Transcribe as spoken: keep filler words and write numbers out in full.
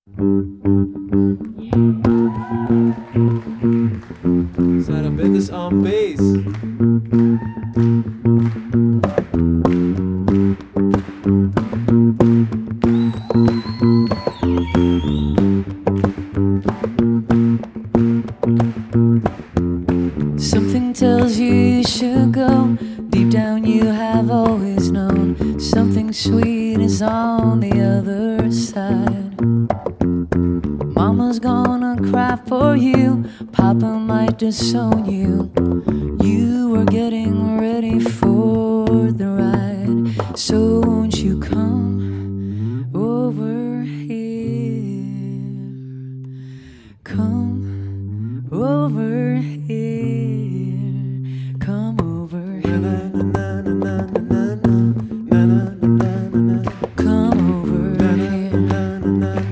Zarabetas on bass. Something tells you you should go. Deep down you have always known something sweet is on the other side. Mama's gonna cry for you, Papa might disown you. You were getting ready for the ride. So